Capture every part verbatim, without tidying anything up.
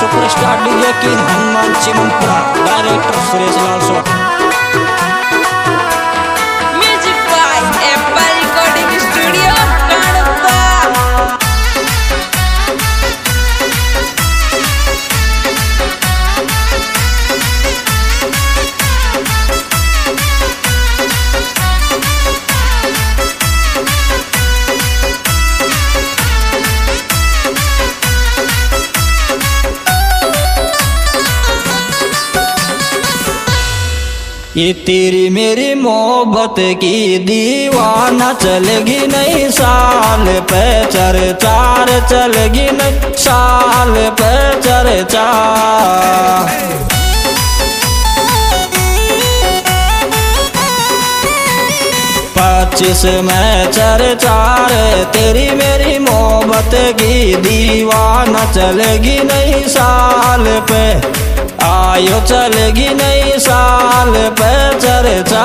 Superstar DJ king Hanuman Chimanpura, director Suresh Lal Sot. Music by Apple recording studio Kanpur. ये तेरी मेरी मोहब्बत की दीवाना चलेगी नहीं साल पे चर्चार, चलेगी नहीं साल पे चर्चा। पच्चीस में चर्चार, तेरी मेरी मोहब्बत की दीवाना चलेगी नहीं साल पे, आयो चलेगी नई साल पे चर्चा।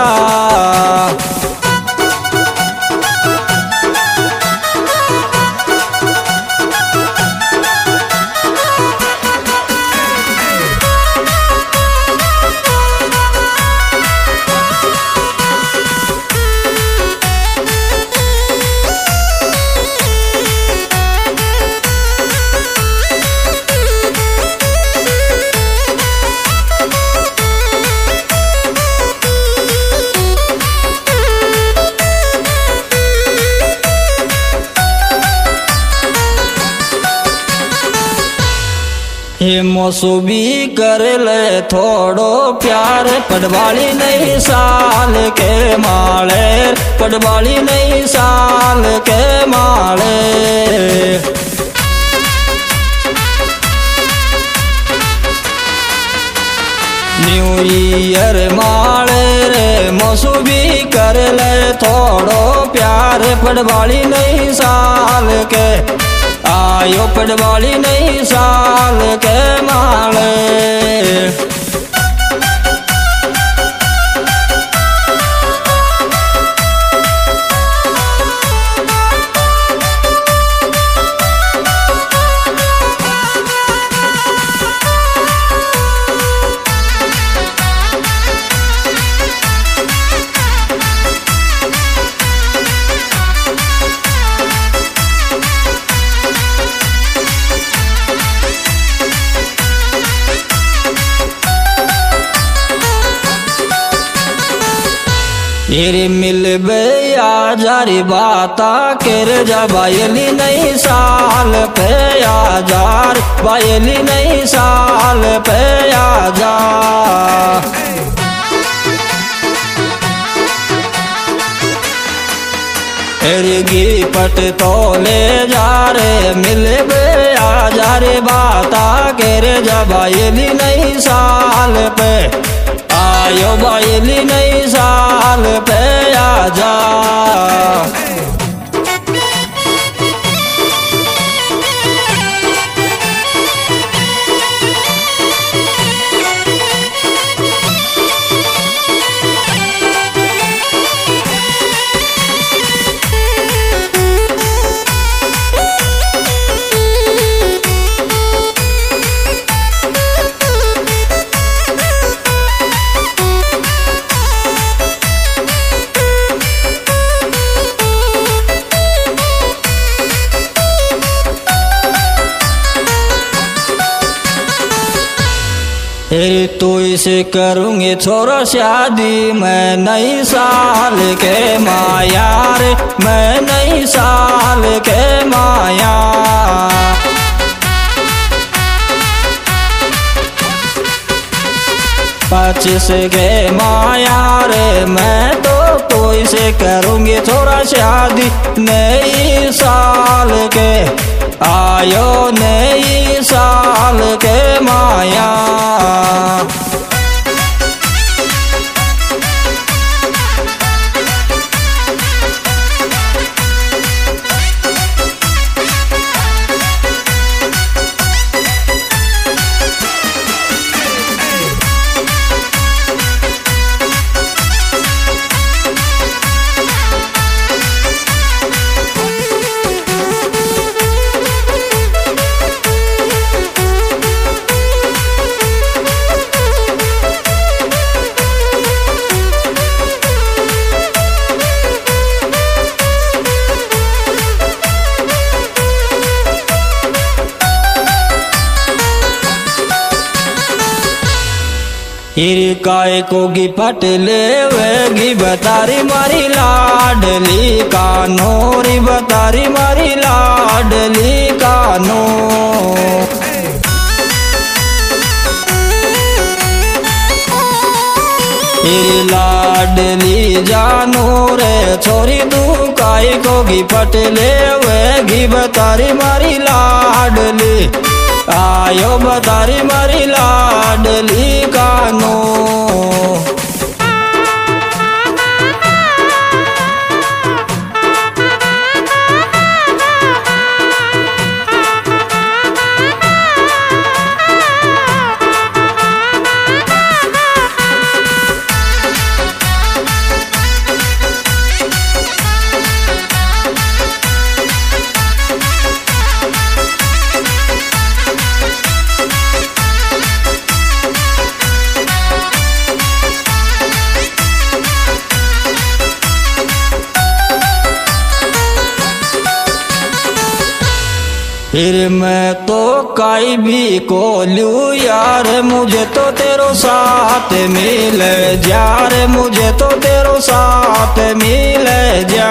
हे मौसूबी कर ले थोड़ो प्यार, पटवाली नहीं साल के माले, पटवाली नहीं साल के माले। न्यू ईयर माले रे मौसूबी कर ले थोड़ो प्यार, पटवाली नहीं साल के, आयो पटवाली नहीं साल के माले। तेरे मिल बे जारी बाता कर जा, बायली नहीं साल पे आजार, बायली नहीं साल पे आजा। एरगी पट तो ले जा रे, मिल बे जा रे बाता कर जा, बायली नहीं साल पे, आयो बायली नहीं साल पे आजा। तेरे तो इसे करूँगे छोरा शादी, मैं नई साल के माया रे, मैं नई साल के माया। पच्चीस के माया रे, मैं तो तो इसे करूँगी छोरा शादी, नई साल के, आयो नई साल के माया। हिर काय को गी पट लेवेगी बतारी मारी लाडली कानो री बतारी मारी लाडली कानो। हिर लाडली जानो रे छोरी तू काय को गी पट लेवेगी बतारी मारी लाडली आयो बतारी मारी लाडली कानो। फिर मैं तो काई भी को लूँ यार मुझे तो तेरो साथ मिल जा रे मुझे तो तेरो साथ मिल जा।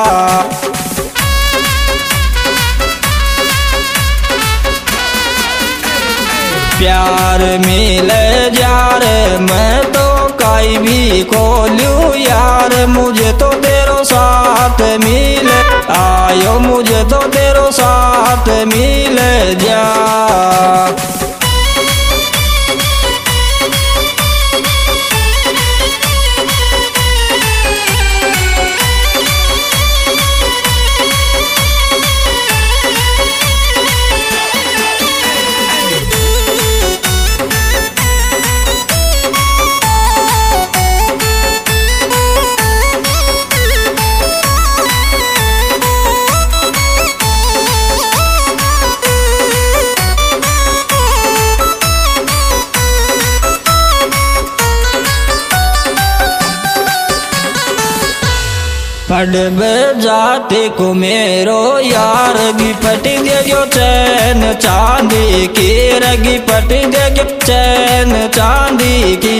प्यार मिल जा रे मैं तो काई भी को लूँ यार मुझे तो तेरो साथ मिल आयो मुझे तो तेरो साथ मिल जा। पड़बे जाते को मेरो यार गी पटी देगो चैन चांदी की रगी पटी देगो चैन चांदी की।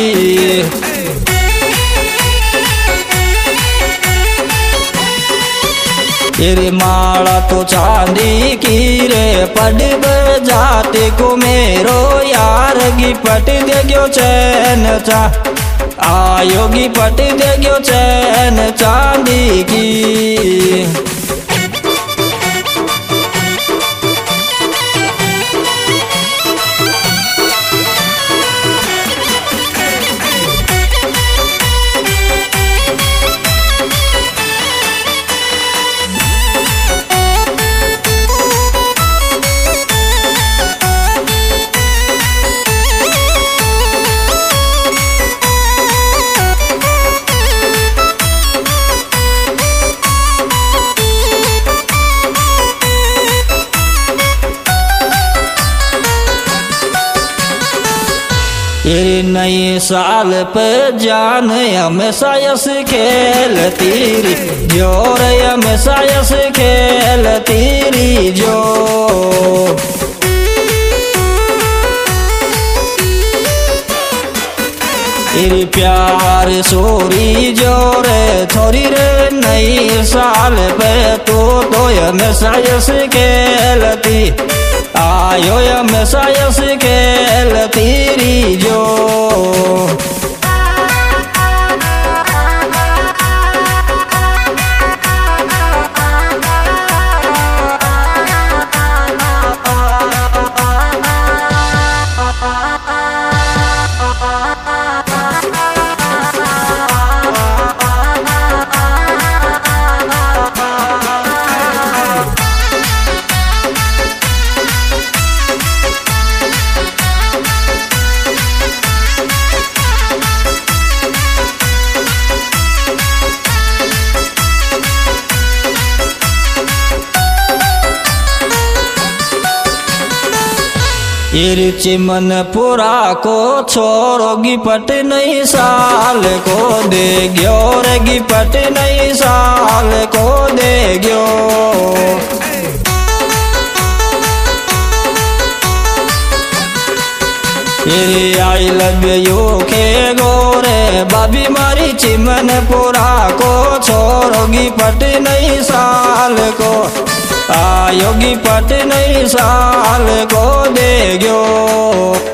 तेरी माला तो चांदी की रे पड़बे जाते को मेरो यार गी पटी देगो चैन चा आयोगी पट देगो चैन चांदी की। ये नई साल पे जान हमेशा यस खेल तीरी जोर हमेशा यस खेल तीरी जो। तेरी प्यार सोरी जोरे थोड़ी रे नई साल पे तो तो हमेशा यस खेलती आयो हमेशा यस खेल तेरी जो। ईर चिमनपुरा को छोरोगी पट नई साल को दे ग्यो रेगी पट नई साल को दे ग्यो। એ આઈ લવ યુ કે ગોરે બાબી મારી ચીમન પૂરા કો છોરોગી પટ નહીં સાલ કો આ યોગી પટ નહીં સાલ કો દે ગયો